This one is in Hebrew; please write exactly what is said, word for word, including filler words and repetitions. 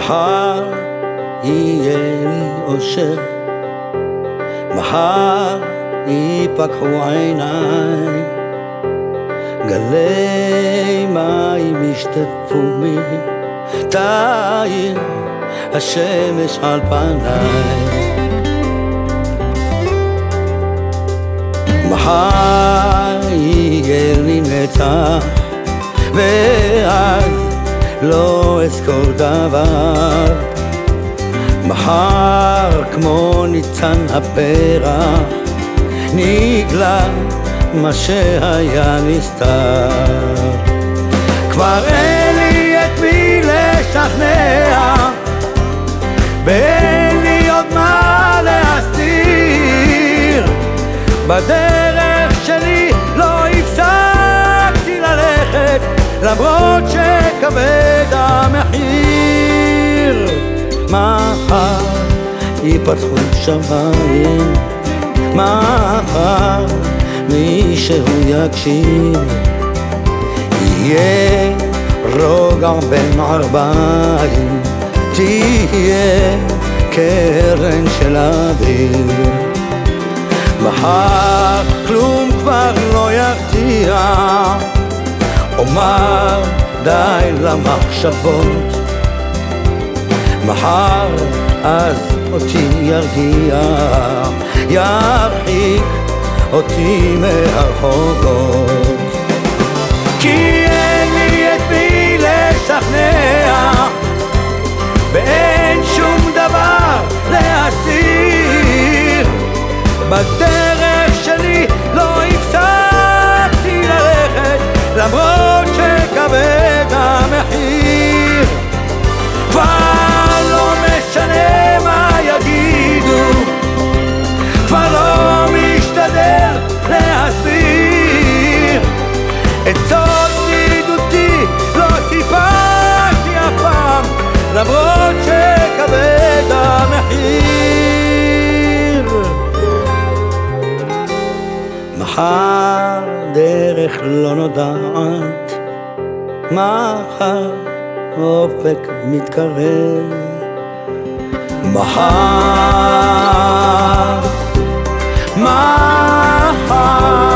מחר יהיה לי אושר, מחר ייפקחו עיניי, גלי מים ישטפו בי, תאיר השמש על פניי. מחר יהיה לי נצח, ואז לא אזכור דבר. מחר כמו ניצן הפרח נגלה מה שהיה נסתר. כבר אין לי את מי לשכנע, ואין לי עוד מה להסתיר. בדרך שלי לא הפסקתי ללכת, למרות שכבד המחיר. מחר ייפתחו שמיים, מחר מישהו יקשיב, יהיה רוגע בין ערביים, תהיה קרן של אוויר. מחר כלום כבר לא ירתיע, אומר די למחשבות. מחר אז אותי ירגיע, ירחיק אותי מהרחובות. כי אין לי את מי לשכנע, ואין שום דבר להסתיר. בדרך שלי לא הפסקתי ללכת, למרות שכבד המחיר. כבר לא משנה מה יגידו, כבר לא משתדל להסביר. את זאת ידידותי לא סיפרתי אף פעם, למרות שכבד המחיר. מחר דרך לא נודעת, מחר אופק מתקרב. מחר, מחר